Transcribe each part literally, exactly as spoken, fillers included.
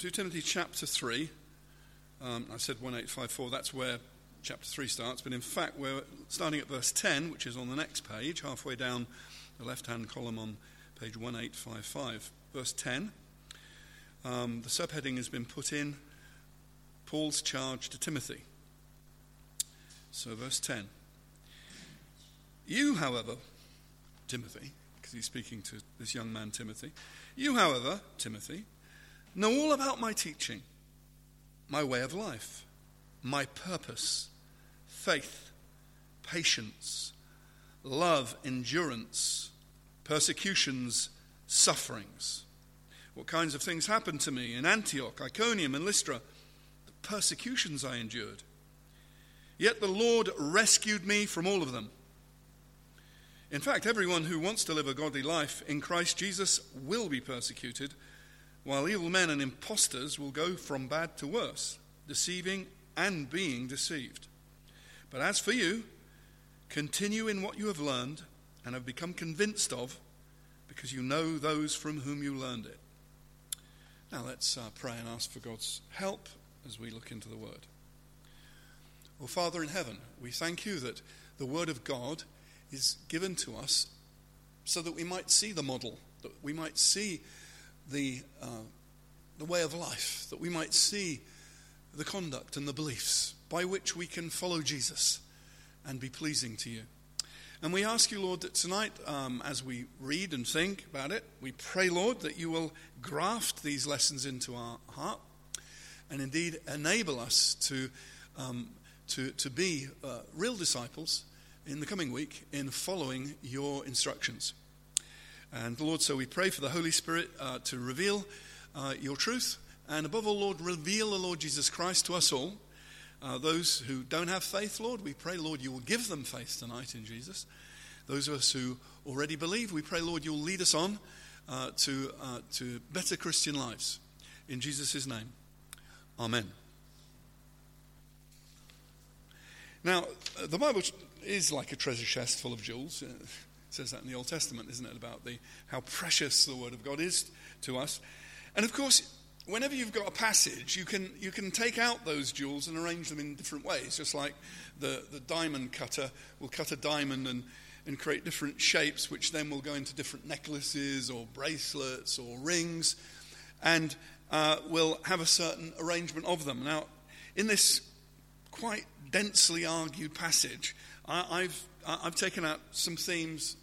Second Timothy chapter three. Um, I said eighteen fifty-four, that's where chapter three starts, but in fact we're starting at verse ten, which is on the next page, halfway down the left-hand column on page eighteen fifty-five. Verse ten, um, the subheading has been put in, Paul's charge to Timothy. So verse ten. You, however, Timothy, because he's speaking to this young man Timothy, you, however, Timothy, know all about my teaching, my way of life, my purpose, faith, patience, love, endurance, persecutions, sufferings. What kinds of things happened to me in Antioch, Iconium, and Lystra? The persecutions I endured. Yet the Lord rescued me from all of them. In fact, everyone who wants to live a godly life in Christ Jesus will be persecuted, while evil men and impostors will go from bad to worse, deceiving and being deceived. But as for you, continue in what you have learned and have become convinced of, because you know those from whom you learned it. Now let's uh, pray and ask for God's help as we look into the Word. Well, Father in heaven, we thank you that the Word of God is given to us so that we might see the model, that we might see the uh, the way of life, that we might see the conduct and the beliefs by which we can follow Jesus and be pleasing to you. And we ask you, Lord, that tonight, um, as we read and think about it, we pray, Lord, that you will graft these lessons into our heart and indeed enable us to um, to, to be uh, real disciples in the coming week in following your instructions. And Lord, so we pray for the Holy Spirit uh, to reveal uh, your truth, and above all, Lord, reveal the Lord Jesus Christ to us all. Uh, those who don't have faith, Lord, we pray, Lord, you will give them faith tonight in Jesus. Those of us who already believe, we pray, Lord, you'll lead us on uh, to uh, to better Christian lives. In Jesus' name, amen. Now, the Bible is like a treasure chest full of jewels. It says that in the Old Testament, isn't it, about the how precious the Word of God is to us. And of course, whenever you've got a passage, you can you can take out those jewels and arrange them in different ways, just like the, the diamond cutter will cut a diamond and, and create different shapes, which then will go into different necklaces or bracelets or rings, and uh, will have a certain arrangement of them. Now, in this quite densely argued passage, I, I've I've taken out some themes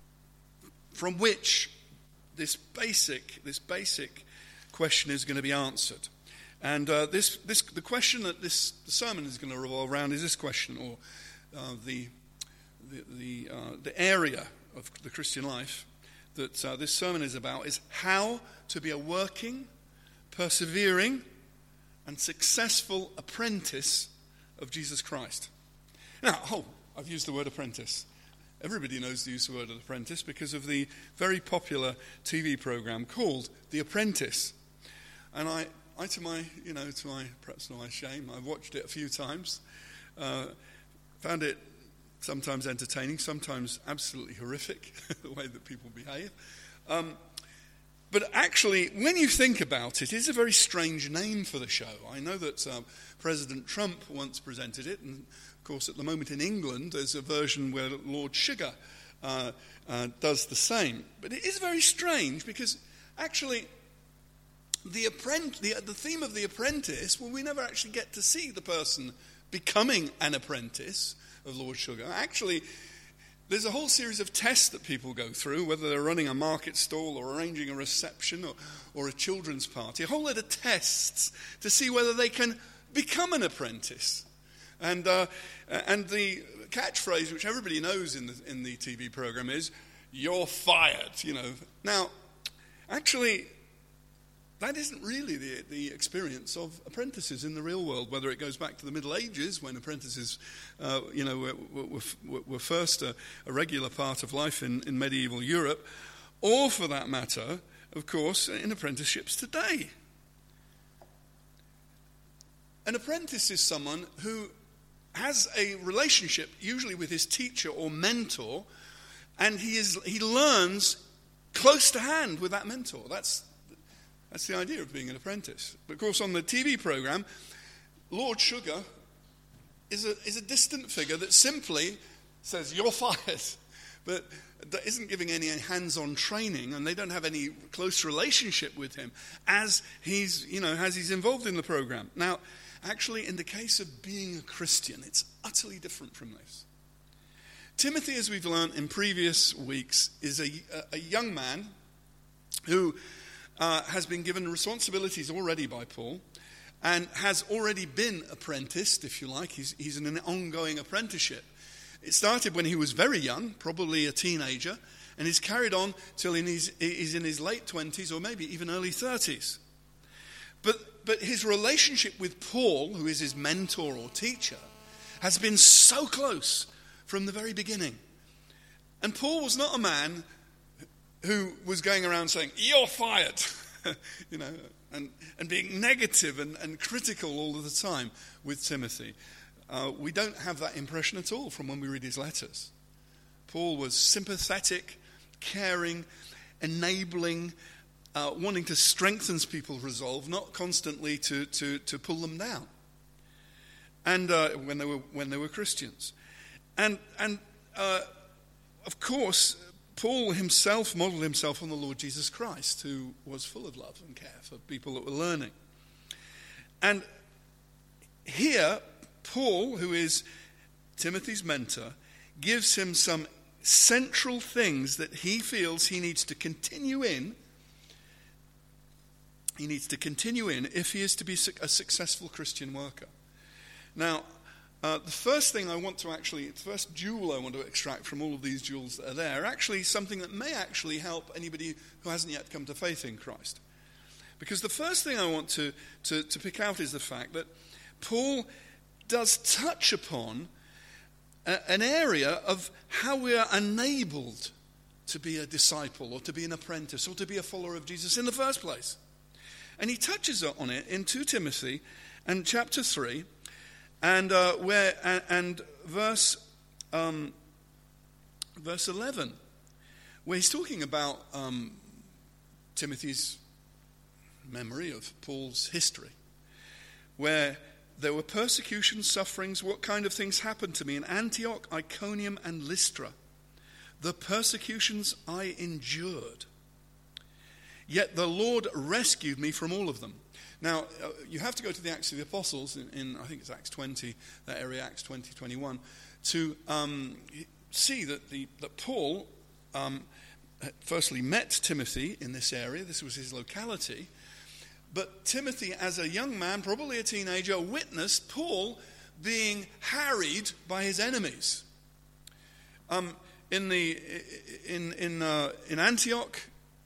from which this basic this basic question is going to be answered. And uh, this this the question that this the sermon is going to revolve around is this question, or uh, the the the, uh, the area of the Christian life that uh, this sermon is about is how to be a working, persevering, and successful apprentice of Jesus Christ. Now, oh, I've used the word apprentice. Everybody knows the use of the word apprentice because of the very popular T V program called The Apprentice. And I, I to my, you know, to my perhaps not my shame, I've watched it a few times. Uh, found it sometimes entertaining, sometimes absolutely horrific, the way that people behave. Um, but actually, when you think about it, it's a very strange name for the show. I know that uh, President Trump once presented it, and of course, at the moment in England, there's a version where Lord Sugar uh, uh, does the same. But it is very strange because actually, the, apprent- the, the theme of The Apprentice, well, we never actually get to see the person becoming an apprentice of Lord Sugar. Actually, there's a whole series of tests that people go through, whether they're running a market stall or arranging a reception or, or a children's party, a whole lot of tests to see whether they can become an apprentice. And uh, and the catchphrase, which everybody knows in the in the T V program, is "You're fired." You know. Now, actually, that isn't really the the experience of apprentices in the real world. Whether it goes back to the Middle Ages, when apprentices, uh, you know, were, were, were first a, a regular part of life in, in medieval Europe, or for that matter, of course, in apprenticeships today. An apprentice is someone who has a relationship, usually with his teacher or mentor, and he is he learns close to hand with that mentor. That's That's the idea of being an apprentice. But of course, on the T V program, Lord Sugar is a, is a distant figure that simply says, "You're fired," but that isn't giving any hands-on training, and they don't have any close relationship with him as he's, you know, as he's involved in the program. Now, actually, in the case of being a Christian, it's utterly different from this. Timothy, as we've learned in previous weeks, is a, a young man who uh, has been given responsibilities already by Paul and has already been apprenticed, if you like. He's, he's in an ongoing apprenticeship. It started when he was very young, probably a teenager, and he's carried on till in his, he's in his late twenties or maybe even early thirties. But, but his relationship with Paul, who is his mentor or teacher, has been so close from the very beginning. And Paul was not a man who was going around saying, "You're fired," you know, and, and being negative and, and critical all of the time with Timothy. Uh, we don't have that impression at all from when we read his letters. Paul was sympathetic, caring, enabling, uh, wanting to strengthen people's resolve, not constantly to, to, to pull them down. And uh, when they were when they were Christians. And, and uh, of course, Paul himself modeled himself on the Lord Jesus Christ, who was full of love and care for people that were learning. And here, Paul, who is Timothy's mentor, gives him some central things that he feels he needs to continue in. He needs to continue in if he is to be a successful Christian worker. Now, Uh, the first thing I want to actually, the first jewel I want to extract from all of these jewels that are there, are actually something that may actually help anybody who hasn't yet come to faith in Christ. Because the first thing I want to, to, to pick out is the fact that Paul does touch upon a, an area of how we are enabled to be a disciple or to be an apprentice or to be a follower of Jesus in the first place. And he touches on it in Second Timothy and chapter three. And uh, where and, and verse um, verse eleven, where he's talking about um, Timothy's memory of Paul's history, where there were persecutions, sufferings. What kind of things happened to me in Antioch, Iconium, and Lystra? The persecutions I endured. Yet the Lord rescued me from all of them. Now, uh, you have to go to the Acts of the Apostles, in, in I think it's Acts twenty, that area, Acts twenty, twenty-one, to um, see that, the, that Paul um, firstly met Timothy in this area. This was his locality. But Timothy, as a young man, probably a teenager, witnessed Paul being harried by his enemies. Um, in, the, in, in, uh, in Antioch,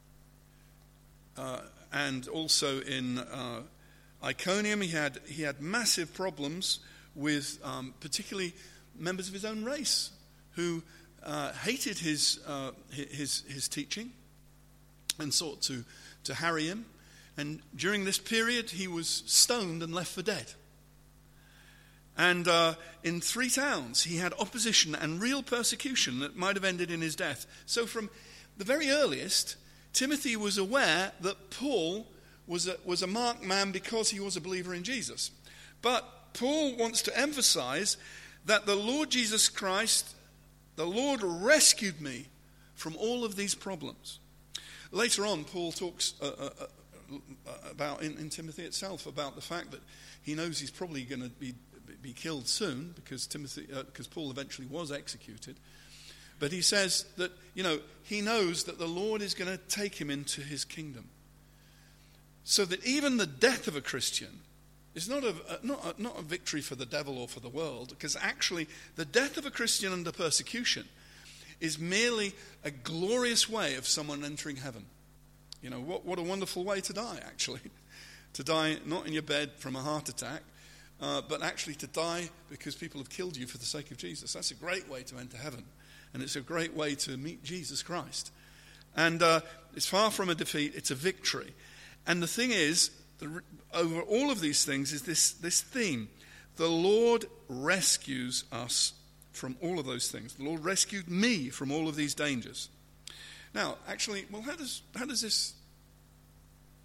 uh, and also in uh, Iconium, he had he had massive problems with um, particularly members of his own race who uh, hated his uh, his his teaching and sought to to harry him. And during this period, he was stoned and left for dead. And uh, in three towns, he had opposition and real persecution that might have ended in his death. So from the very earliest, Timothy was aware that Paul was a, was a marked man because he was a believer in Jesus. But Paul wants to emphasize that the Lord Jesus Christ, the Lord rescued me from all of these problems. Later on, Paul talks uh, uh, about, in, in Timothy itself, about the fact that he knows he's probably going to be, be killed soon because Timothy, uh, because Paul eventually was executed. But he says that, you know, he knows that the Lord is going to take him into his kingdom. So that even the death of a Christian is not a, not a, not a victory for the devil or for the world, because actually the death of a Christian under persecution is merely a glorious way of someone entering heaven. You know, what, what a wonderful way to die, actually. To die not in your bed from a heart attack, uh, but actually to die because people have killed you for the sake of Jesus. That's a great way to enter heaven. And it's a great way to meet Jesus Christ. And uh, it's far from a defeat, it's a victory. And the thing is, the, over all of these things is this, this theme. The Lord rescues us from all of those things. The Lord rescued me from all of these dangers. Now, actually, well, how does how does this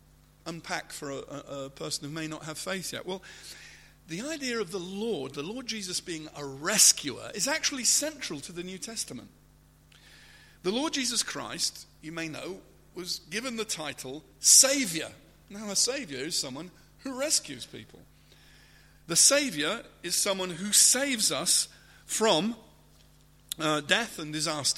unpack for a, a, a person who may not have faith yet. Well, the idea of the Lord, the Lord Jesus being a rescuer, is actually central to the New Testament. The Lord Jesus Christ, you may know, was given the title Saviour. Now, a Saviour is someone who rescues people. The Saviour is someone who saves us from uh, death and disaster.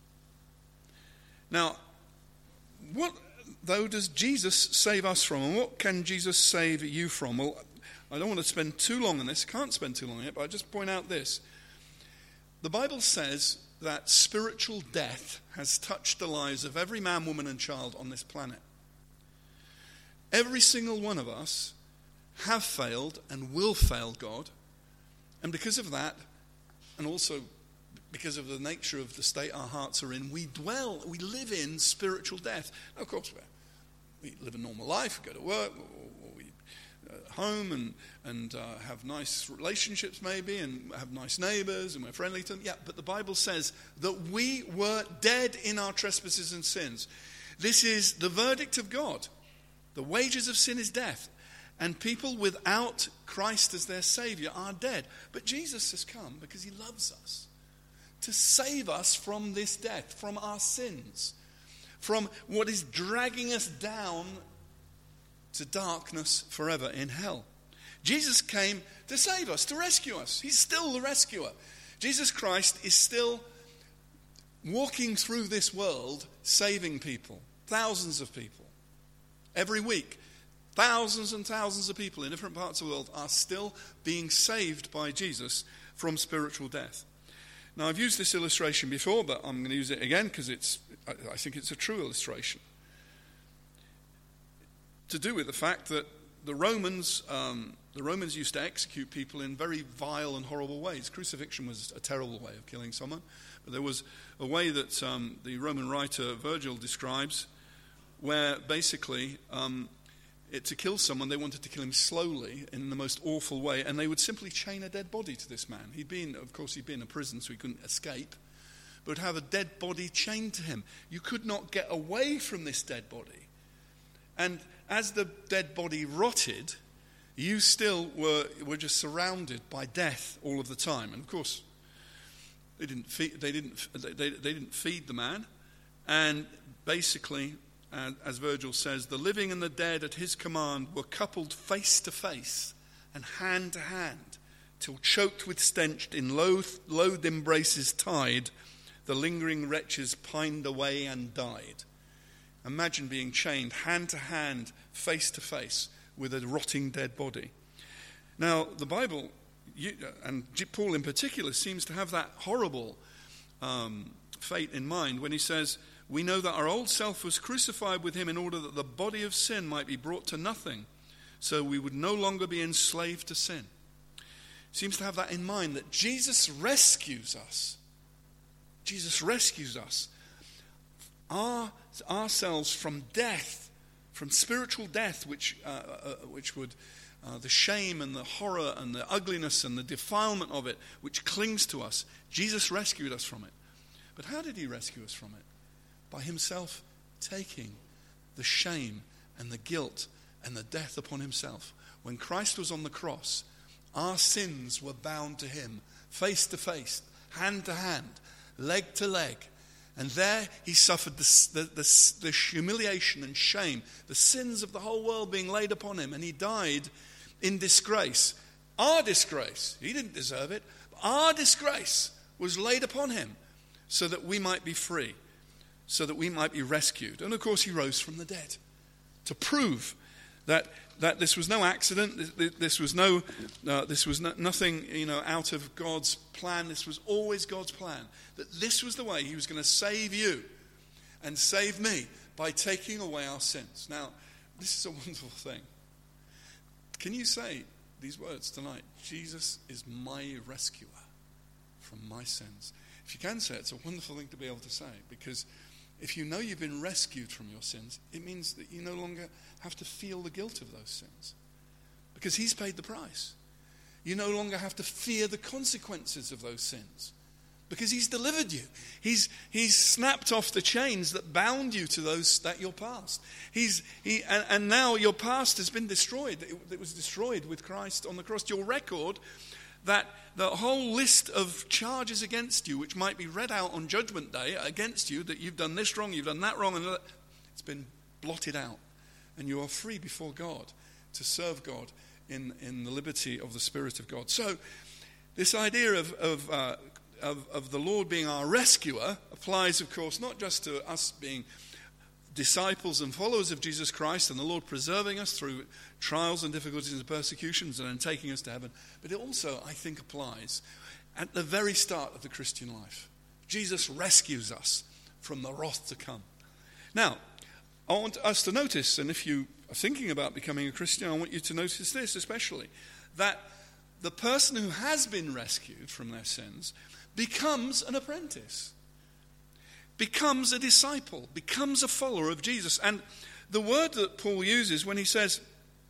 Now, what, though, does Jesus save us from? And what can Jesus save you from? Well, I don't want to spend too long on this. I can't spend too long on it, but I'll just point out this. The Bible says that spiritual death has touched the lives of every man, woman, and child on this planet. Every single one of us have failed and will fail God. And because of that, and also because of the nature of the state our hearts are in, we dwell, we live in spiritual death. Now, of course, we live a normal life, we go to work, or we uh, home and, and uh, have nice relationships maybe, and have nice neighbors, and we're friendly to them. Yeah, but the Bible says that we were dead in our trespasses and sins. This is the verdict of God. The wages of sin is death. And people without Christ as their Savior are dead. But Jesus has come because he loves us to save us from this death, from our sins, from what is dragging us down to darkness forever in hell. Jesus came to save us, to rescue us. He's still the rescuer. Jesus Christ is still walking through this world saving people, thousands of people. Every week, thousands and thousands of people in different parts of the world are still being saved by Jesus from spiritual death. Now, I've used this illustration before, but I'm going to use it again because it's, I think it's a true illustration. To do with the fact that the Romans, um, the Romans used to execute people in very vile and horrible ways. Crucifixion was a terrible way of killing someone, but there was a way that um, the Roman writer Virgil describes where basically um, it, to kill someone, they wanted to kill him slowly in the most awful way, and they would simply chain a dead body to this man. He'd been, of course, he'd been in a prison, so he couldn't escape, but would have a dead body chained to him. You could not get away from this dead body. And as the dead body rotted, you still were, were just surrounded by death all of the time. And of course, they didn't feed, they didn't, they, they didn't feed the man, and basically, and as Virgil says, the living and the dead at his command were coupled face to face and hand to hand, till choked with stench in loath, loathed embraces tied, the lingering wretches pined away and died. Imagine being chained hand to hand, face to face, with a rotting dead body. Now, the Bible, you, and Paul in particular, seems to have that horrible um, fate in mind when he says, we know that our old self was crucified with him in order that the body of sin might be brought to nothing, so we would no longer be enslaved to sin. Seems to have that in mind, that Jesus rescues us. Jesus rescues us. Our, ourselves from death, from spiritual death, which, uh, uh, which would, uh, the shame and the horror and the ugliness and the defilement of it, which clings to us. Jesus rescued us from it. But how did he rescue us from it? By himself taking the shame and the guilt and the death upon himself. When Christ was on the cross, our sins were bound to him, face to face, hand to hand, leg to leg. And there he suffered the, the, the, the humiliation and shame, the sins of the whole world being laid upon him. And he died in disgrace. Our disgrace, he didn't deserve it, but our disgrace was laid upon him so that we might be free, so that we might be rescued. And of course he rose from the dead to prove that that this was no accident, this, this was no, uh, this was no, nothing, you know, out of God's plan. This was always God's plan. That this was the way he was going to save you and save me, by taking away our sins. Now, this is a wonderful thing. Can you say these words tonight? Jesus is my rescuer from my sins. If you can say it, it's a wonderful thing to be able to say, because if you know you've been rescued from your sins, it means that you no longer have to feel the guilt of those sins, because he's paid the price. You no longer have to fear the consequences of those sins, because he's delivered you. He's he's snapped off the chains that bound you to those that your past. He's he and, and now your past has been destroyed. It, it was destroyed with Christ on the cross. Your record, that the whole list of charges against you, which might be read out on Judgment Day against you, that you've done this wrong, you've done that wrong, and it's been blotted out, and you are free before God to serve God in in the liberty of the Spirit of God. So, this idea of of uh, Of, of the Lord being our rescuer applies, of course, not just to us being disciples and followers of Jesus Christ and the Lord preserving us through trials and difficulties and persecutions and then taking us to heaven, but it also, I think, applies at the very start of the Christian life. Jesus rescues us from the wrath to come. Now, I want us to notice, and if you are thinking about becoming a Christian, I want you to notice this especially, that the person who has been rescued from their sins becomes an apprentice, becomes a disciple, becomes a follower of Jesus. And the word that Paul uses when he says,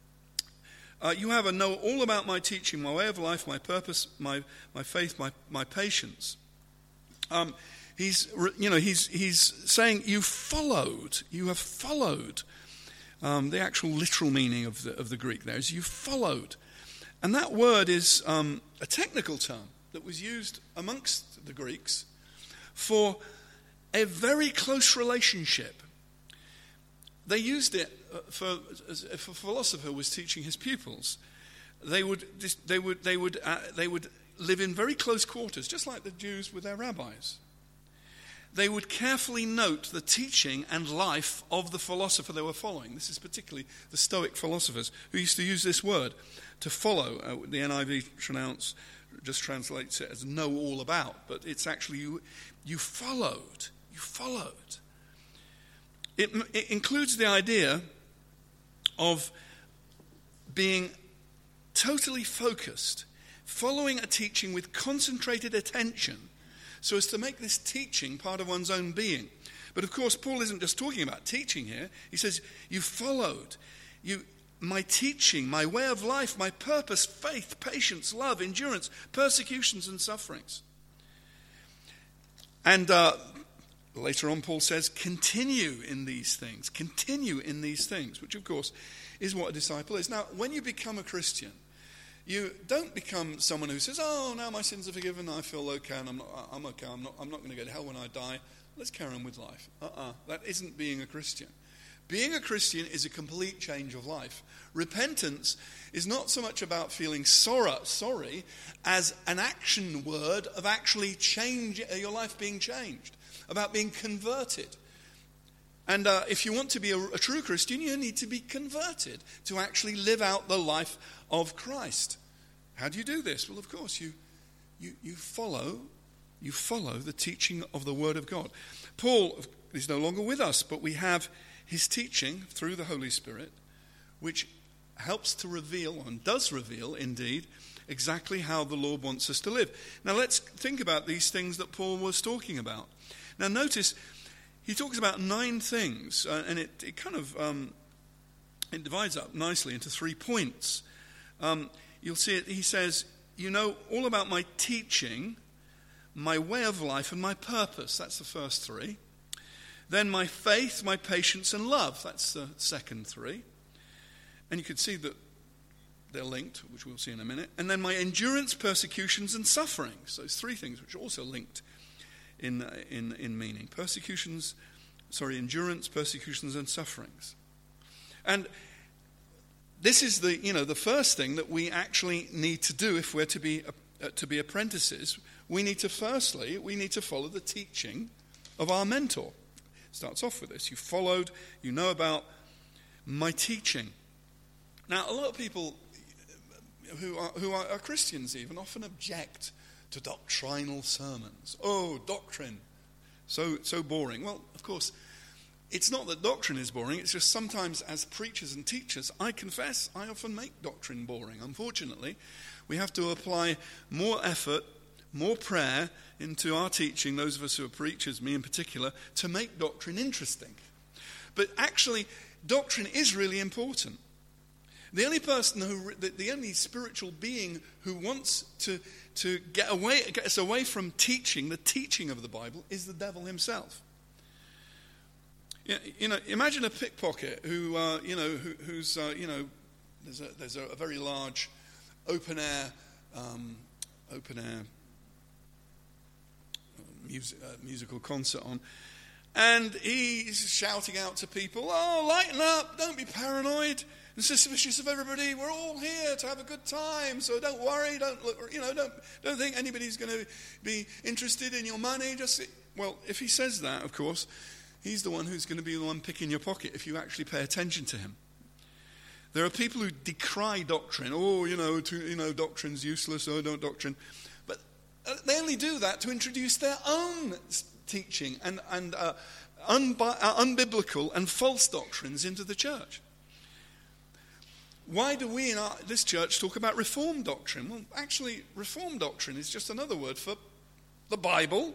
uh, you have a know all about my teaching, my way of life, my purpose, my, my faith, my, my patience. Um, he's, you know, he's, he's saying you followed, you have followed. Um, the actual literal meaning of the, of the Greek there is you followed. And that word is um, a technical term that was used amongst the Greeks for a very close relationship. They used it for, if a philosopher was teaching his pupils, they would they would they would uh, they would live in very close quarters, just like the Jews with their rabbis. They would carefully note the teaching and life of the philosopher they were following. This is particularly the Stoic philosophers who used to use this word to follow. Uh, the N I V pronounce. Just translates it as know all about, but it's actually you you followed, you followed. It, it includes the idea of being totally focused, following a teaching with concentrated attention, so as to make this teaching part of one's own being. But of course, Paul isn't just talking about teaching here. He says, you followed, you my teaching, my way of life, my purpose, faith, patience, love, endurance, persecutions and sufferings. And uh, later on Paul says, continue in these things, continue in these things, which of course is what a disciple is. Now, when you become a Christian, you don't become someone who says, oh, now my sins are forgiven, I feel okay, and I'm, not, I'm okay, I'm not, I'm not going to go to hell when I die, let's carry on with life. Uh-uh, that isn't being a Christian. Being a Christian is a complete change of life. Repentance is not so much about feeling sorrow, sorry as an action word of actually change, your life being changed, about being converted. And uh, if you want to be a, a true Christian, you need to be converted to actually live out the life of Christ. How do you do this? Well, of course, you you you follow you follow the teaching of the Word of God. Paul is no longer with us, but we have his teaching through the Holy Spirit, which helps to reveal, and does reveal indeed, exactly how the Lord wants us to live. Now let's think about these things that Paul was talking about. Now notice, he talks about nine things, uh, and it, it kind of um, it divides up nicely into three points. Um, you'll see it, he says, you know all about my teaching, my way of life, and my purpose. That's the first three. Then my faith, my patience, and love. That's the second three. And you can see that they're linked, which we'll see in a minute. And then my endurance, persecutions, and sufferings. Those three things, which are also linked in in in meaning. Persecutions, sorry, endurance, persecutions, and sufferings. And this is the you know the first thing that we actually need to do if we're to be uh, to be apprentices. We need to firstly we need to follow the teaching of our mentor. Starts off with this. You followed, you know about my teaching. Now, a lot of people who are, who are, are Christians even often object to doctrinal sermons. Oh, doctrine, so so boring. Well, of course, it's not that doctrine is boring. It's just sometimes as preachers and teachers, I confess, I often make doctrine boring. Unfortunately, we have to apply more effort, more prayer into our teaching, those of us who are preachers, me in particular, to make doctrine interesting. But actually, doctrine is really important. The only person who, the, the only spiritual being who wants to to get away, get us away from teaching, the teaching of the Bible, is the devil himself. You know, imagine a pickpocket who, uh, you know, who, who's, uh, you know, there's a there's a, a very large open air, um, open air music, uh, musical concert on, and he's shouting out to people, "Oh, lighten up! Don't be paranoid and suspicious of everybody. We're all here to have a good time, so don't worry. Don't look, you know, don't don't think anybody's going to be interested in your money. Just well, if he says that, of course." He's the one who's going to be the one picking your pocket if you actually pay attention to him. There are people who decry doctrine. Oh, you know, to, you know, doctrine's useless. Oh, don't doctrine. But uh, they only do that to introduce their own teaching and, and uh, unbi- uh, unbiblical and false doctrines into the church. Why do we in our, this church talk about Reformed doctrine? Well, actually, Reformed doctrine is just another word for the Bible,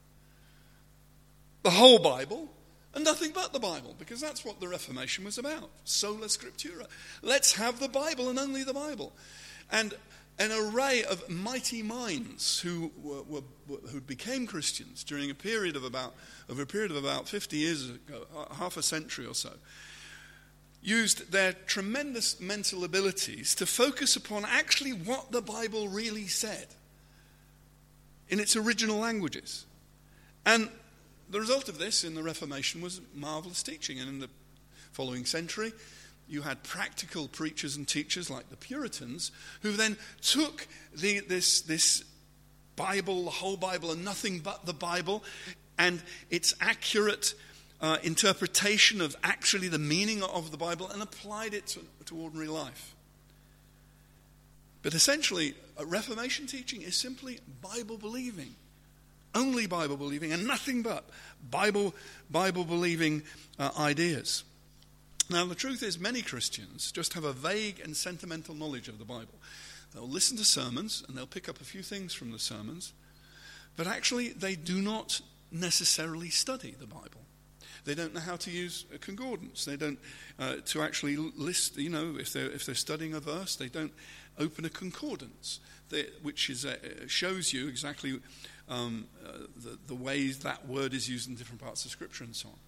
the whole Bible, and nothing but the Bible, because that's what the Reformation was about. Sola Scriptura. Let's have the Bible and only the Bible. And an array of mighty minds who were, were, who became Christians during a period of about over a period of about fifty years ago, half a century or so, used their tremendous mental abilities to focus upon actually what the Bible really said in its original languages. And the result of this in the Reformation was marvelous teaching. And in the following century, you had practical preachers and teachers like the Puritans who then took the, this, this Bible, the whole Bible, and nothing but the Bible, and its accurate uh, interpretation of actually the meaning of the Bible, and applied it to, to ordinary life. But essentially, a Reformation teaching is simply Bible believing. Only Bible believing and nothing but Bible Bible believing uh, ideas. Now, the truth is, many Christians just have a vague and sentimental knowledge of the Bible. They'll listen to sermons and they'll pick up a few things from the sermons, but actually they do not necessarily study the Bible. They don't know how to use a concordance. They don't uh, to actually list. You know, if they're if they're studying a verse, they don't open a concordance, they, which is uh, shows you exactly. Um, uh, the, the ways that word is used in different parts of Scripture and so on.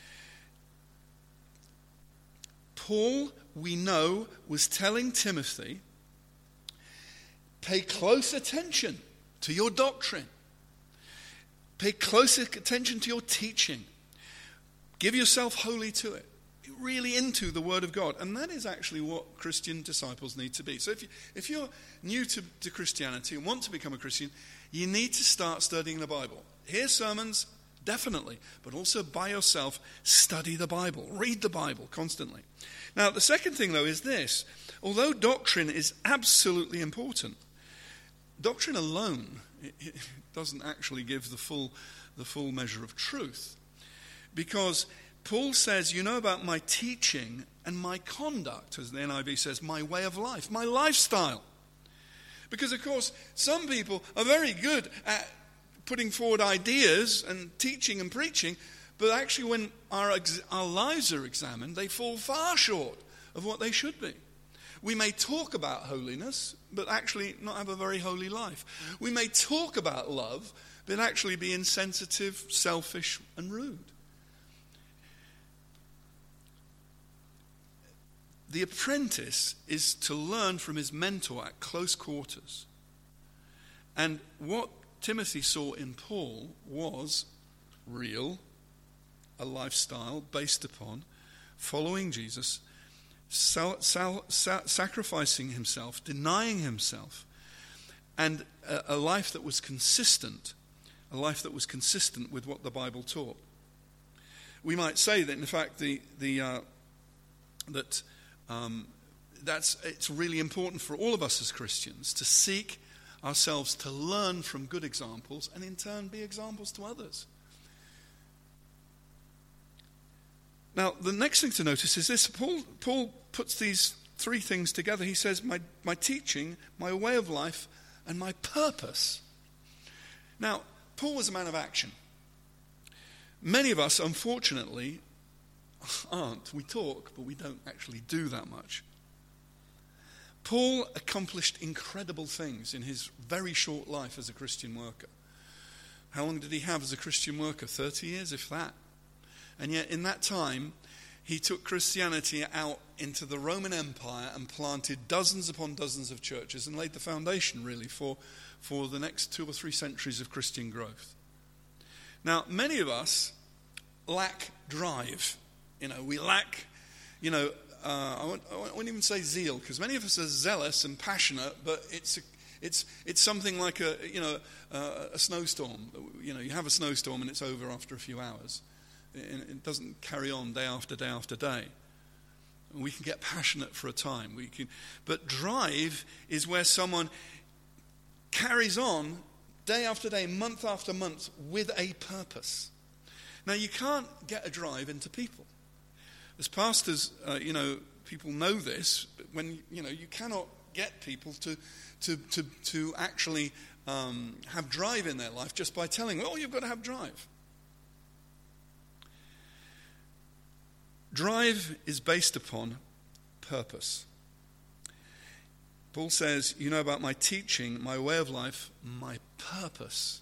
Paul, we know, was telling Timothy, pay close attention to your doctrine. Pay close attention to your teaching. Give yourself wholly to it. Be really into the Word of God. And that is actually what Christian disciples need to be. So if, you, if you're new to, to Christianity and want to become a Christian, you need to start studying the Bible. Hear sermons, definitely, but also by yourself, study the Bible. Read the Bible constantly. Now, the second thing, though, is this. Although doctrine is absolutely important, doctrine alone it, it doesn't actually give the full, the full measure of truth. Because Paul says, you know about my teaching and my conduct, as the N I V says, my way of life, my lifestyle. Because, of course, some people are very good at putting forward ideas and teaching and preaching, but actually when our, our lives are examined, they fall far short of what they should be. We may talk about holiness, but actually not have a very holy life. We may talk about love, but actually be insensitive, selfish, and rude. The apprentice is to learn from his mentor at close quarters. And what Timothy saw in Paul was real, a lifestyle based upon following Jesus, sal- sal- sa- sacrificing himself, denying himself, and a, a life that was consistent, a life that was consistent with what the Bible taught. We might say that, in fact, the the uh, that Um, that's it's really important for all of us as Christians to seek ourselves to learn from good examples and in turn be examples to others. Now, the next thing to notice is this. Paul, Paul puts these three things together. He says, my, my teaching, my way of life, and my purpose. Now, Paul was a man of action. Many of us, unfortunately, aren't. We talk, but we don't actually do that much. Paul accomplished incredible things in his very short life as a Christian worker. How long did he have as a Christian worker? thirty years, if that. And yet in that time, he took Christianity out into the Roman Empire and planted dozens upon dozens of churches and laid the foundation, really, for, for the next two or three centuries of Christian growth. Now, many of us lack drive. You know, we lack, you know, uh, I, won't, I won't even say zeal, because many of us are zealous and passionate, but it's a, it's it's something like a, you know, uh, a snowstorm. You know, you have a snowstorm and it's over after a few hours. It doesn't carry on day after day after day. We can get passionate for a time. We can, but drive is where someone carries on day after day, month after month, with a purpose. Now, you can't get a drive into people. As pastors, uh, you know, people know this. But when you know, you cannot get people to to to to actually um, have drive in their life just by telling them, "Oh, you've got to have drive." Drive is based upon purpose. Paul says, you know about my teaching, my way of life, my purpose.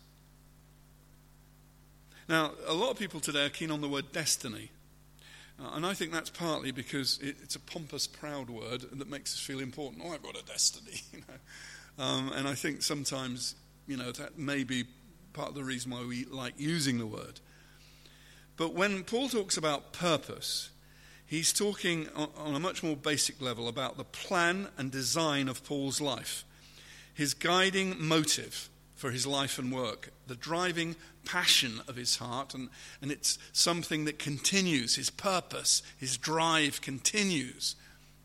Now, a lot of people today are keen on the word destiny. Uh, and I think that's partly because it, it's a pompous, proud word that makes us feel important. Oh, I've got a destiny. you know. Um, and I think sometimes, you know, that may be part of the reason why we like using the word. But when Paul talks about purpose, he's talking on a much more basic level about the plan and design of Paul's life, his guiding motive for his life and work, the driving passion of his heart, and, and it's something that continues. His purpose, his drive continues.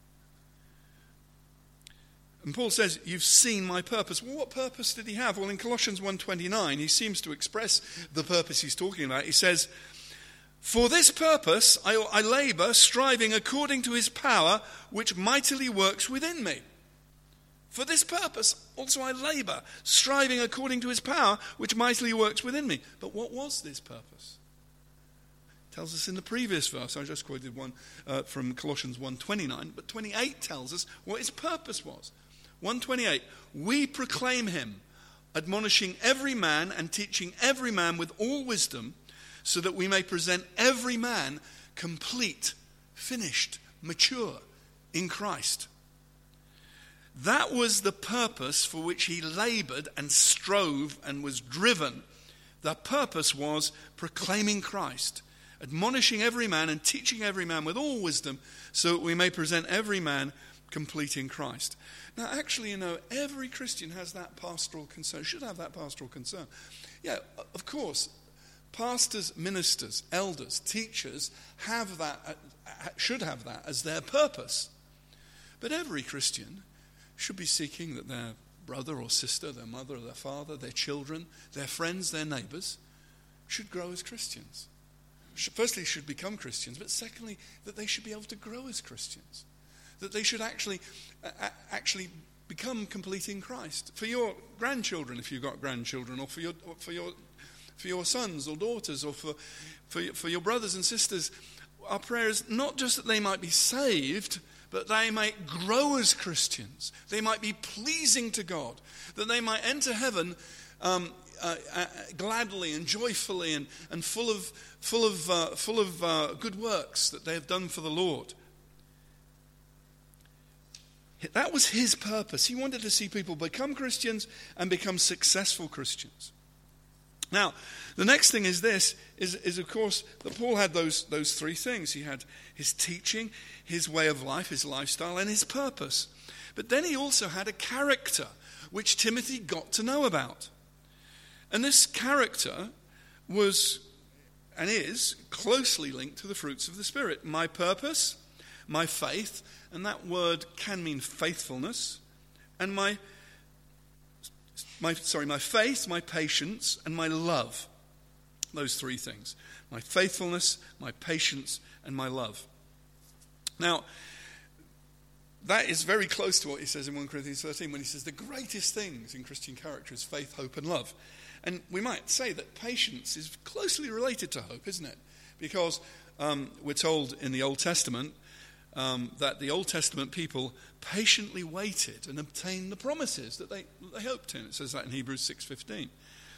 And Paul says, you've seen my purpose. Well, what purpose did he have? Well, in Colossians one twenty-nine, he seems to express the purpose he's talking about. He says, for this purpose I, I labor, striving according to his power, which mightily works within me. For this purpose also I labor, striving according to his power, which mightily works within me. But what was this purpose? It tells us in the previous verse. I just quoted one uh, from Colossians one twenty-nine, but twenty-eight tells us what his purpose was. one twenty-eight, we proclaim him, admonishing every man and teaching every man with all wisdom, so that we may present every man complete, finished, mature in Christ. That was the purpose for which he labored and strove and was driven. The purpose was proclaiming Christ, admonishing every man and teaching every man with all wisdom, so that we may present every man complete in Christ. Now, actually, you know, every Christian has that pastoral concern, should have that pastoral concern. Yeah, of course, pastors, ministers, elders, teachers have that, should have that as their purpose. But every Christian should be seeking that their brother or sister, their mother or their father, their children, their friends, their neighbours should grow as Christians. Firstly, should become Christians, but secondly, that they should be able to grow as Christians. That they should actually uh, actually become complete in Christ. For your grandchildren, if you've got grandchildren, or for your for your for your sons or daughters, or for for your, for your brothers and sisters, our prayer is not just that they might be saved, but they might grow as Christians. They might be pleasing to God. That they might enter heaven um, uh, uh, gladly and joyfully and, and full of full of uh, full of uh, good works that they have done for the Lord. That was his purpose. He wanted to see people become Christians and become successful Christians. Now, the next thing is this, is, is of course, that Paul had those, those three things. He had his teaching, his way of life, his lifestyle, and his purpose. But then he also had a character, which Timothy got to know about. And this character was, and is, closely linked to the fruits of the Spirit. My purpose, my faith, and that word can mean faithfulness, and my My, sorry, my faith, my patience, and my love. Those three things. My faithfulness, my patience, and my love. Now, that is very close to what he says in First Corinthians thirteen when he says the greatest things in Christian character is faith, hope, and love. And we might say that patience is closely related to hope, isn't it? Because um, we're told in the Old Testament, um, that the Old Testament people patiently waited and obtained the promises that they, they hoped in. It says that in Hebrews six fifteen.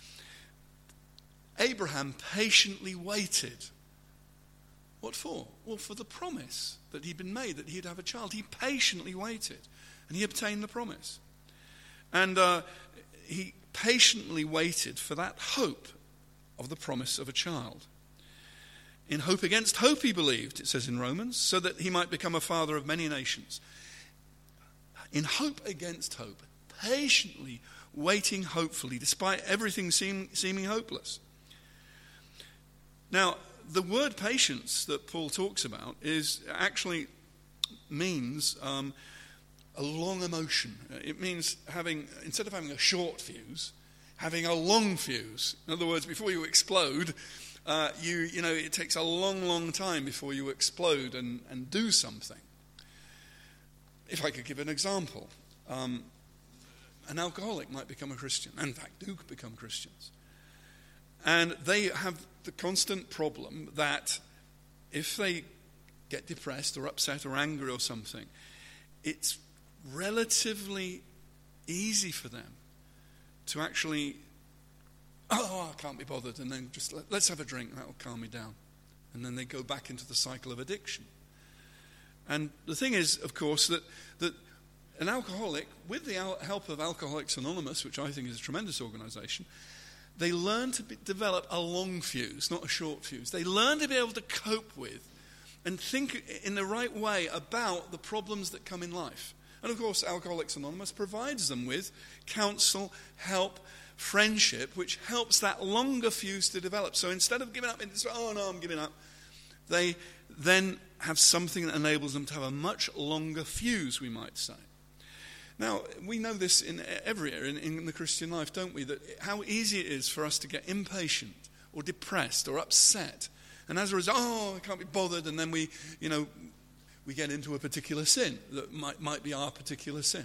Abraham patiently waited. What for? Well, for the promise that he'd been made, that he'd have a child. He patiently waited, and he obtained the promise. And uh, he patiently waited for that hope of the promise of a child. In hope against hope he believed, it says in Romans, so that he might become a father of many nations. In hope against hope, patiently waiting hopefully, despite everything seem, seeming hopeless. Now, the word patience that Paul talks about is actually means um, a long emotion. It means having, instead of having a short fuse, having a long fuse. In other words, before you explode, uh, you you know it takes a long, long time before you explode and, and do something. If I could give an example, um, an alcoholic might become a Christian. In fact, do become Christians. And they have the constant problem that if they get depressed or upset or angry or something, it's relatively easy for them to actually, oh, I can't be bothered, and then just let, let's have a drink, that'll calm me down. And then they go back into the cycle of addiction. And the thing is, of course, that, that an alcoholic, with the help of Alcoholics Anonymous, which I think is a tremendous organization, they learn to be, develop a long fuse, not a short fuse. They learn to be able to cope with and think in the right way about the problems that come in life. And of course, Alcoholics Anonymous provides them with counsel, help, friendship, which helps that longer fuse to develop. So instead of giving up, and oh no, I'm giving up, they then have something that enables them to have a much longer fuse, we might say. Now, we know this in every area in, in the Christian life, don't we? That how easy it is for us to get impatient or depressed or upset. And as a result, oh, I can't be bothered. And then we, you know, we get into a particular sin that might, might be our particular sin.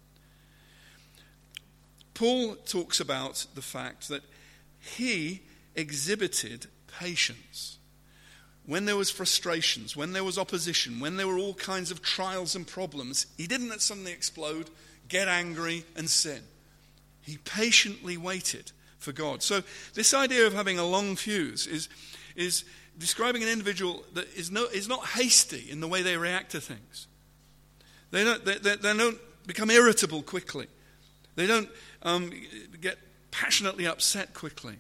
Paul talks about the fact that he exhibited patience. When there was frustrations, when there was opposition, when there were all kinds of trials and problems, he didn't suddenly explode, get angry, and sin. He patiently waited for God. So this idea of having a long fuse is, is describing an individual that is, no, is not hasty in the way they react to things. They don't, they, they, they don't become irritable quickly. They don't um, get passionately upset quickly.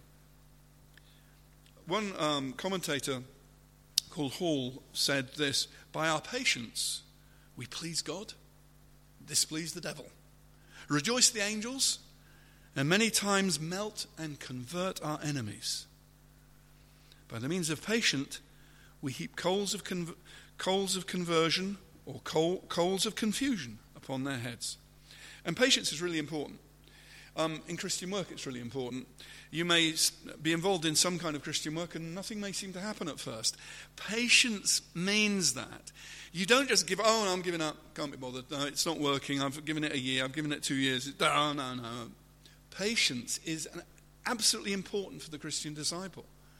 One um, commentator called Hall said this: by our patience we please God, displease the devil, rejoice the angels, and many times melt and convert our enemies. By the means of patience we heap coals of con- coals of conversion or coal- coals of confusion upon their heads. And patience is really important. Um, in Christian work, it's really important. You may be involved in some kind of Christian work and nothing may seem to happen at first. Patience means that. You don't just give, oh, no, I'm giving up, can't be bothered. No, it's not working. I've given it a year. I've given it two years. No, no, no. Patience is an, absolutely important for the Christian disciple.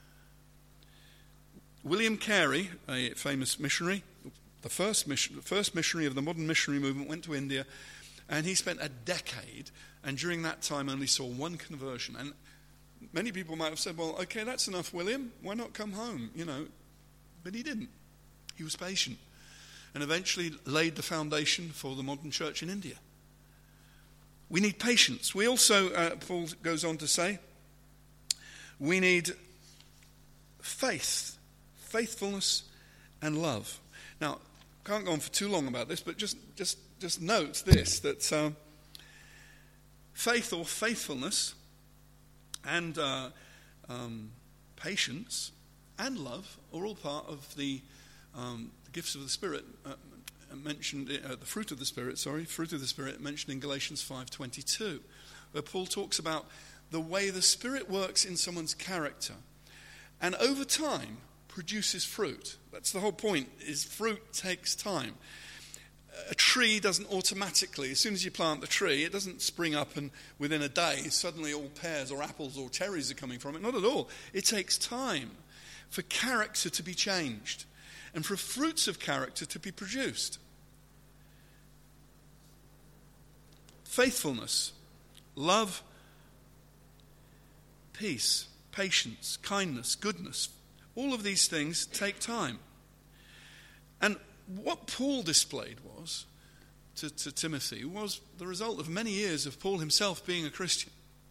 William Carey, a famous missionary, the first, mission, the first missionary of the modern missionary movement, went to India, and he spent a decade, and during that time only saw one conversion. And many people might have said, well, okay, that's enough, William. Why not come home? You know, but he didn't. He was patient and eventually laid the foundation for the modern church in India. We need patience. We also, uh, Paul goes on to say, we need faith, faithfulness, and love. Now, can't go on for too long about this, but just just just note this, that uh, faith or faithfulness and uh, um, patience and love are all part of the, um, the gifts of the Spirit uh, mentioned, uh, the fruit of the Spirit, sorry, fruit of the Spirit mentioned in Galatians five twenty-two, where Paul talks about the way the Spirit works in someone's character and over time produces fruit. That's the whole point, is fruit takes time. A tree doesn't automatically, as soon as you plant the tree, it doesn't spring up and within a day suddenly all pears or apples or cherries are coming from it. Not at all. It takes time for character to be changed. and for fruits of character to be produced. Faithfulness, love, peace, patience, kindness, goodness, all of these things take time. And what Paul displayed was, to, to Timothy, was the result of many years of Paul himself being a Christian.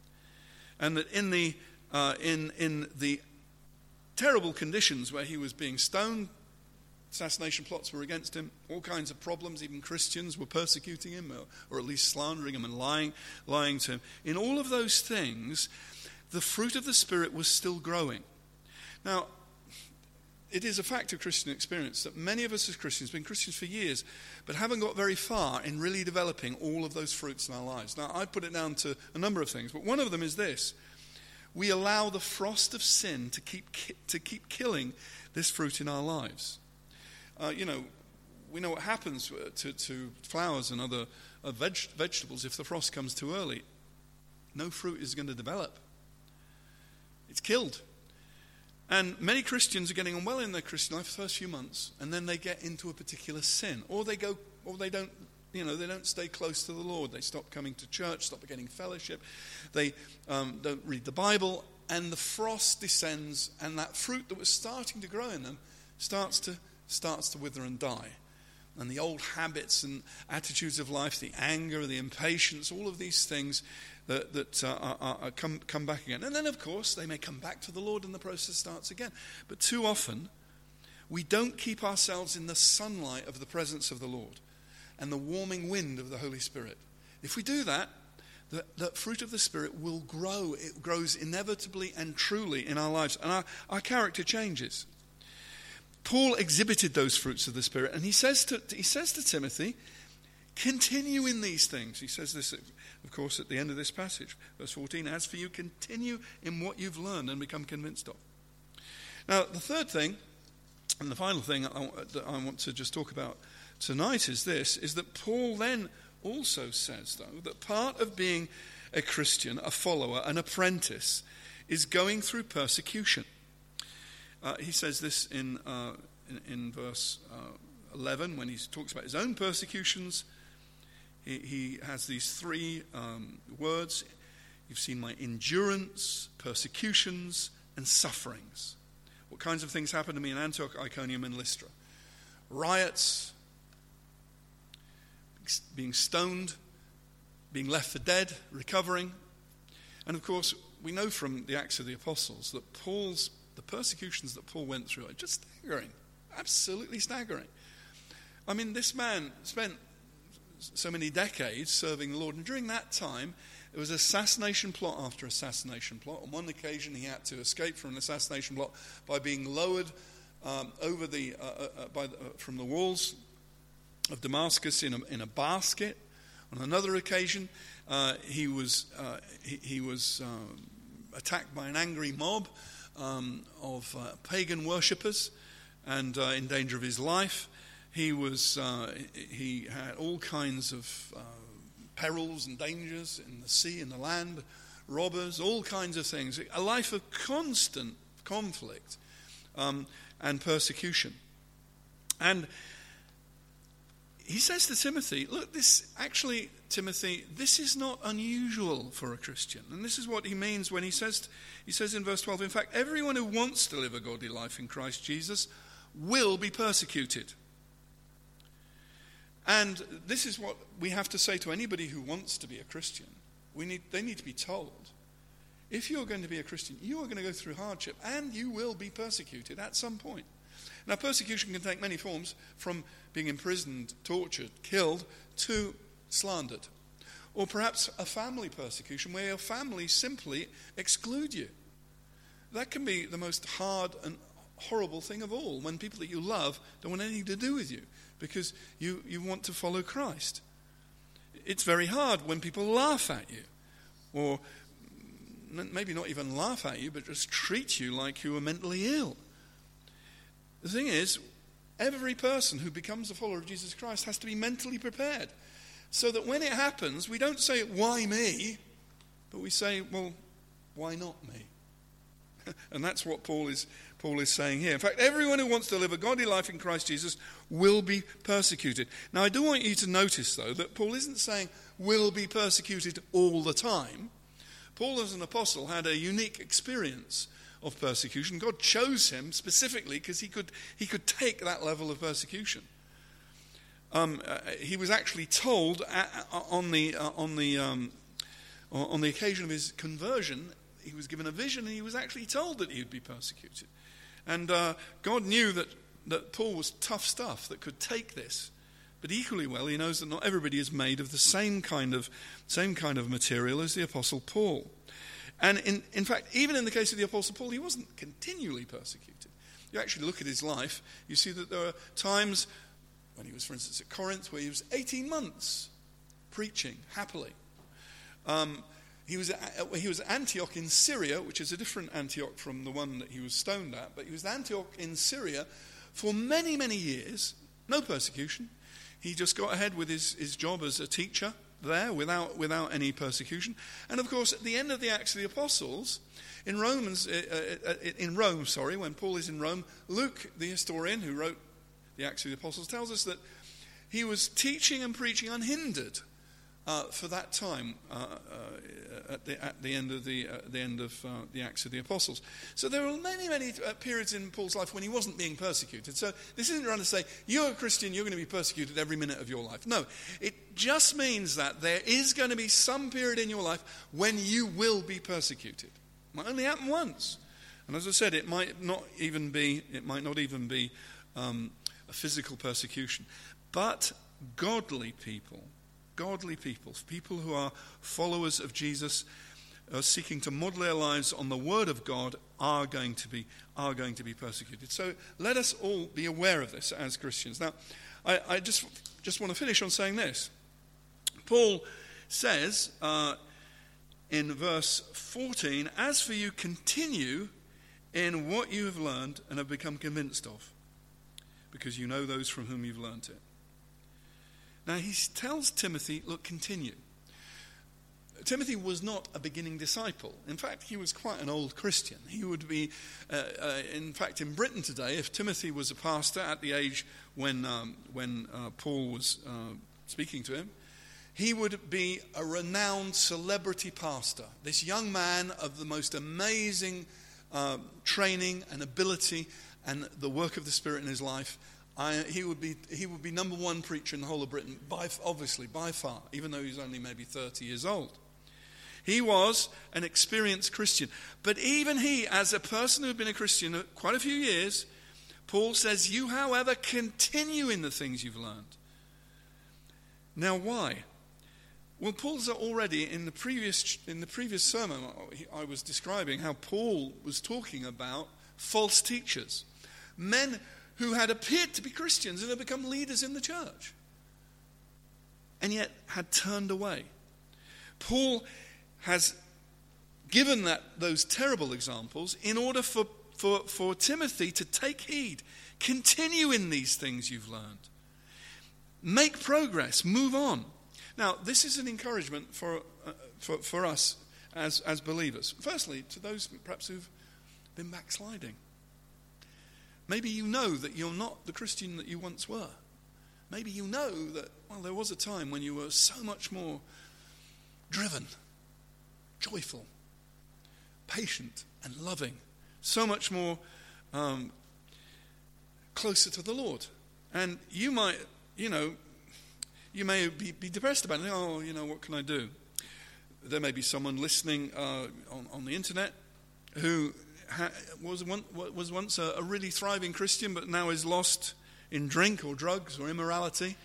And that in the uh, in in the terrible conditions where he was being stoned, assassination plots were against him, all kinds of problems, even Christians were persecuting him, or, or at least slandering him and lying, lying to him. In all of those things, the fruit of the Spirit was still growing. Now, it is a fact of Christian experience that many of us as Christians have been Christians for years, but haven't got very far in really developing all of those fruits in our lives. Now, I put it down to a number of things, but one of them is this. We allow the frost of sin to keep to keep killing this fruit in our lives. Uh, you know, we know what happens to, to flowers and other uh, veg, vegetables if the frost comes too early. No fruit is going to develop. It's killed. And many Christians are getting on well in their Christian life the first few months, and then they get into a particular sin, or they go, or they don't, you know, they don't stay close to the Lord. They stop coming to church, stop getting fellowship. They um, don't read the Bible, and the frost descends, and that fruit that was starting to grow in them starts to starts to wither and die. And the old habits and attitudes of life, the anger, the impatience, all of these things that, that uh, are, are come, come back again. And then, of course, they may come back to the Lord and the process starts again. But too often, we don't keep ourselves in the sunlight of the presence of the Lord and the warming wind of the Holy Spirit. If we do that, the, the fruit of the Spirit will grow. It grows inevitably and truly in our lives. And our, our character changes. Paul exhibited those fruits of the Spirit, and he says to he says to Timothy, continue in these things. He says this, of course, at the end of this passage, verse fourteen, as for you, continue in what you've learned and become convinced of. Now, the third thing, and the final thing I, that I want to just talk about tonight is this, is that Paul then also says, though, that part of being a Christian, a follower, an apprentice, is going through persecution. Uh, he says this in, uh, in, in verse uh, eleven, when he talks about his own persecutions. He, he has these three um, words. You've seen my endurance, persecutions, and sufferings. What kinds of things happened to me in Antioch, Iconium, and Lystra? Riots, being stoned, being left for dead, recovering. And of course, we know from the Acts of the Apostles that Paul's the persecutions that Paul went through are just staggering, absolutely staggering. I mean, this man spent so many decades serving the Lord, and during that time, there was assassination plot after assassination plot. On one occasion, he had to escape from an assassination plot by being lowered um, over the uh, uh, by the, uh, from the walls of Damascus in a, in a basket. On another occasion, uh, he was uh, he, he was um, attacked by an angry mob Um, of uh, pagan worshippers, and uh, in danger of his life. He was uh, he had all kinds of uh, perils and dangers in the sea, in the land, robbers, all kinds of things. A life of constant conflict um, and persecution. And he says to Timothy, look, this actually, Timothy, this is not unusual for a Christian. And this is what he means when he says, he says in verse twelve, in fact, everyone who wants to live a godly life in Christ Jesus will be persecuted. And this is what we have to say to anybody who wants to be a Christian. We need, they need to be told, if you're going to be a Christian, you are going to go through hardship and you will be persecuted at some point. Now, persecution can take many forms, from being imprisoned, tortured, killed, to slandered. Or perhaps a family persecution where your family simply exclude you. That can be the most hard and horrible thing of all, when people that you love don't want anything to do with you because you, you want to follow Christ. It's very hard when people laugh at you, or maybe not even laugh at you, but just treat you like you were mentally ill. The thing is, every person who becomes a follower of Jesus Christ has to be mentally prepared, so that when it happens, we don't say, why me? But we say, well, why not me? And that's what Paul is Paul is saying here. In fact, everyone who wants to live a godly life in Christ Jesus will be persecuted. Now, I do want you to notice, though, that Paul isn't saying will be persecuted all the time. Paul, as an apostle, had a unique experience of persecution. God chose him specifically because he could he could take that level of persecution. Um, uh, he was actually told uh, on the uh, on the um, on the occasion of his conversion, he was given a vision, and he was actually told that he would be persecuted. And uh, God knew that, that Paul was tough stuff that could take this. But equally well, he knows that not everybody is made of the same kind of same kind of material as the Apostle Paul. And in, in fact, even in the case of the Apostle Paul, he wasn't continually persecuted. You actually look at his life, you see that there are times when he was, for instance, at Corinth, where he was eighteen months preaching happily. Um, He was, at, he was at Antioch in Syria, which is a different Antioch from the one that he was stoned at. But he was at Antioch in Syria for many, many years. No persecution. He just got ahead with his, his job as a teacher there without, without any persecution. And of course, at the end of the Acts of the Apostles, in Romans, uh, in Rome, sorry, when Paul is in Rome, Luke, the historian who wrote the Acts of the Apostles, tells us that he was teaching and preaching unhindered Uh, for that time uh, uh, at, the, at the end of the uh, the end of uh, the Acts of the Apostles. So there were many, many uh, periods in Paul's life when he wasn't being persecuted. So this isn't trying to say, you're a Christian, you're going to be persecuted every minute of your life. No, it just means that there is going to be some period in your life when you will be persecuted. It might only happen once. And as I said, it might not even be, it might not even be um, a physical persecution. But godly people, Godly people, people who are followers of Jesus, are seeking to model their lives on the Word of God, are going to be are going to be persecuted. So let us all be aware of this as Christians. Now, I, I just just want to finish on saying this. Paul says uh, in verse fourteen, "As for you, continue in what you have learned and have become convinced of, because you know those from whom you've learned it." Now, he tells Timothy, look, continue. Timothy was not a beginning disciple. In fact, he was quite an old Christian. He would be, uh, uh, in fact, in Britain today, if Timothy was a pastor at the age when, um, when uh, Paul was uh, speaking to him, he would be a renowned celebrity pastor. This young man of the most amazing uh, training and ability and the work of the Spirit in his life. I, he would be he would be number one preacher in the whole of Britain, by, obviously, by far, even though he's only maybe thirty years old. He was an experienced Christian. But even he, as a person who had been a Christian quite a few years, Paul says, you, however, continue in the things you've learned. Now, why? Well, Paul's already, in the previous in the previous sermon, I was describing how Paul was talking about false teachers. Men who had appeared to be Christians and had become leaders in the church, and yet had turned away. Paul has given that those terrible examples in order for, for, for Timothy to take heed. Continue in these things you've learned. Make progress. Move on. Now, this is an encouragement for uh, for, for us as, as believers. Firstly, to those perhaps who've been backsliding. Maybe you know that you're not the Christian that you once were. Maybe you know that, well, there was a time when you were so much more driven, joyful, patient, and loving. So much more um, closer to the Lord. And you might, you know, you may be, be depressed about it. Oh, you know, what can I do? There may be someone listening uh, on, on the internet who ha, was, one, was once a, a really thriving Christian, but now is lost in drink or drugs or immorality.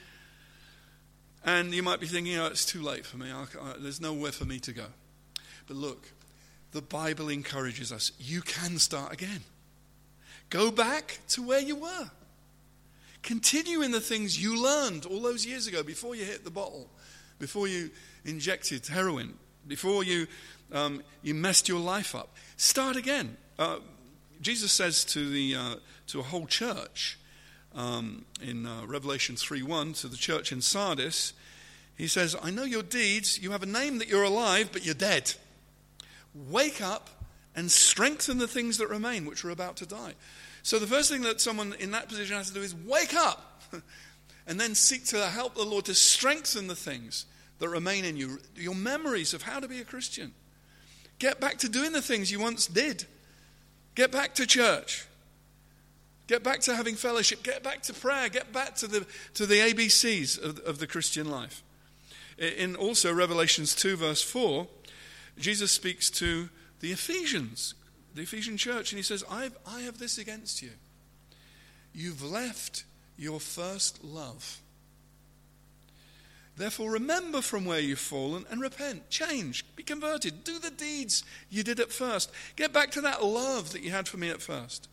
And you might be thinking, oh, it's too late for me. I, I, there's nowhere for me to go. But look, the Bible encourages us. You can start again. Go back to where you were. Continue in the things you learned all those years ago before you hit the bottle, before you injected heroin, before you um, you messed your life up. Start again. Uh, Jesus says to the uh, to a whole church um, in uh, Revelation three one, to the church in Sardis, he says, I know your deeds. You have a name that you're alive, but you're dead. Wake up and strengthen the things that remain, which are about to die. So the first thing that someone in that position has to do is wake up and then seek to help the Lord to strengthen the things that remain in you, your memories of how to be a Christian. Get back to doing the things you once did. Get back to church. Get back to having fellowship. Get back to prayer. Get back to the to the A B Cs of, of the Christian life. In also Revelations two verse four, Jesus speaks to the Ephesians, the Ephesian church, and he says, I've, I have this against you. You've left your first love. Therefore, remember from where you've fallen and repent, change, be converted, do the deeds you did at first. Get back to that love that you had for me at first.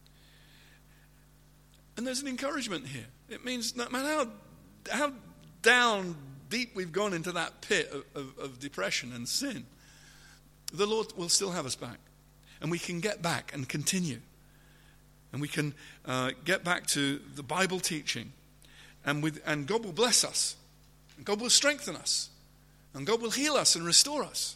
And there's an encouragement here. It means no matter how, how down deep we've gone into that pit of, of, of depression and sin, the Lord will still have us back. And we can get back and continue. And we can uh, get back to the Bible teaching. And, with, and God will bless us. And God will strengthen us. And God will heal us and restore us.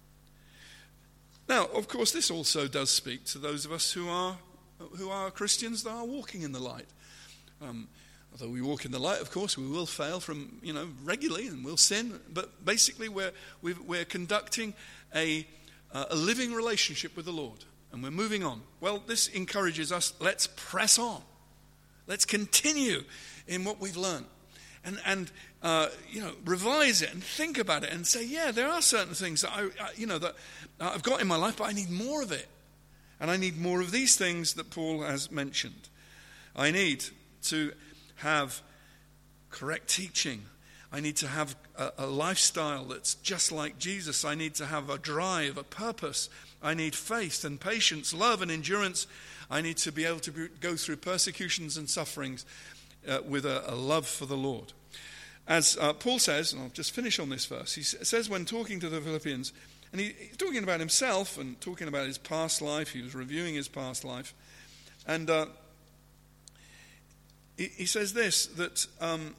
Now, of course, this also does speak to those of us who are who are Christians that are walking in the light. Um, although we walk in the light, of course, we will fail from, you know, regularly, and we'll sin. But basically, we're we've, we're conducting a uh, a living relationship with the Lord, and we're moving on. Well, this encourages us. Let's press on. Let's continue in what we've learned, and and uh, you know, revise it and think about it, and say, yeah, there are certain things that I, I you know that I've got in my life, but I need more of it. And I need more of these things that Paul has mentioned. I need to have correct teaching. I need to have a, a lifestyle that's just like Jesus. I need to have a drive, a purpose. I need faith and patience, love and endurance. I need to be able to be, go through persecutions and sufferings uh, with a, a love for the Lord. As uh, Paul says, and I'll just finish on this verse, he says when talking to the Philippians, and he, he's talking about himself and talking about his past life. He was reviewing his past life. And uh, he, he says this, that um,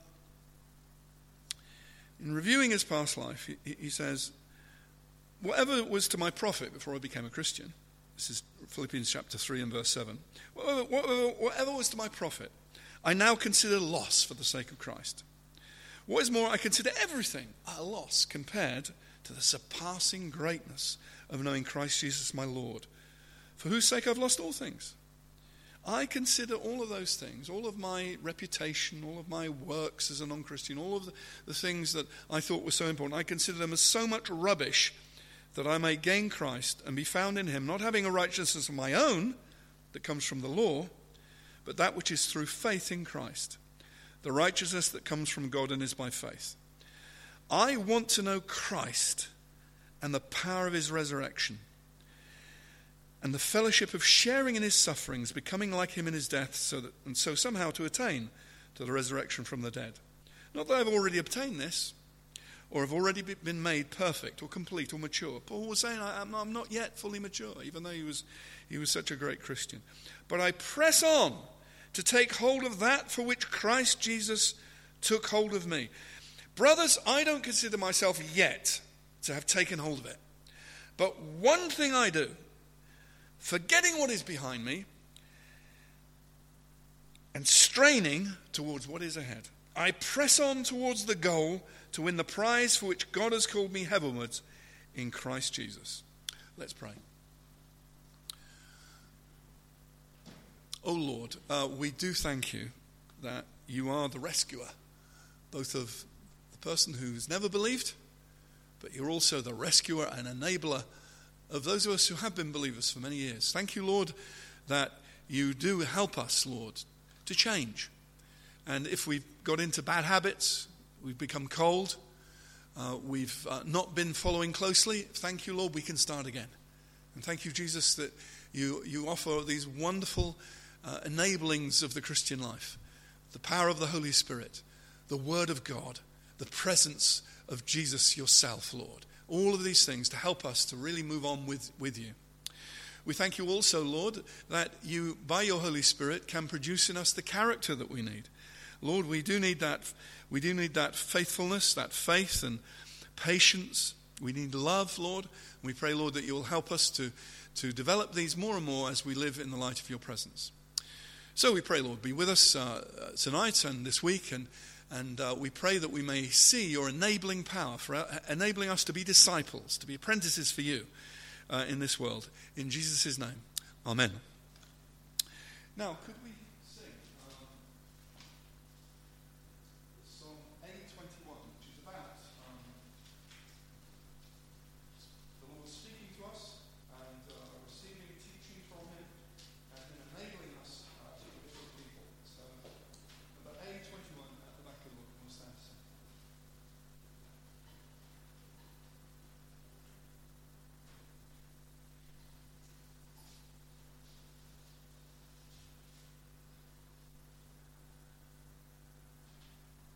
in reviewing his past life, he, he says, whatever was to my profit before I became a Christian, this is Philippians chapter three and verse seven, whatever, whatever, whatever was to my profit, I now consider loss for the sake of Christ. What is more, I consider everything a loss compared to the surpassing greatness of knowing Christ Jesus my Lord, for whose sake I've lost all things. I consider all of those things, all of my reputation, all of my works as a non-Christian, all of the, the things that I thought were so important, I consider them as so much rubbish that I may gain Christ and be found in him, not having a righteousness of my own that comes from the law, but that which is through faith in Christ, the righteousness that comes from God and is by faith. I want to know Christ and the power of his resurrection and the fellowship of sharing in his sufferings, becoming like him in his death, so that and so somehow to attain to the resurrection from the dead. Not that I've already obtained this or have already been made perfect or complete or mature. Paul was saying, I'm not yet fully mature, even though he was, he was such a great Christian. But I press on to take hold of that for which Christ Jesus took hold of me. Brothers, I don't consider myself yet to have taken hold of it. But one thing I do, forgetting what is behind me and straining towards what is ahead, I press on towards the goal to win the prize for which God has called me heavenwards in Christ Jesus. Let's pray. Oh Lord, uh, we do thank you that you are the rescuer, both of the person who's never believed, but you're also the rescuer and enabler of those of us who have been believers for many years. Thank you, Lord, that you do help us, Lord, to change. And if we've got into bad habits, we've become cold, uh, we've uh, not been following closely, thank you, Lord, we can start again. And thank you, Jesus, that you, you offer these wonderful uh, enablings of the Christian life. The power of the Holy Spirit, the Word of God, the presence of Jesus yourself, Lord. All of these things to help us to really move on with, with you. We thank you also, Lord, that you, by your Holy Spirit, can produce in us the character that we need. Lord, we do need that. We do need that faithfulness, that faith and patience. We need love, Lord. We pray, Lord, that you will help us to, to develop these more and more as we live in the light of your presence. So we pray, Lord, be with us uh, tonight and this week, and and uh, we pray that we may see your enabling power for uh, enabling us to be disciples, to be apprentices for you uh, in this world. In Jesus' name, amen. Now, could we...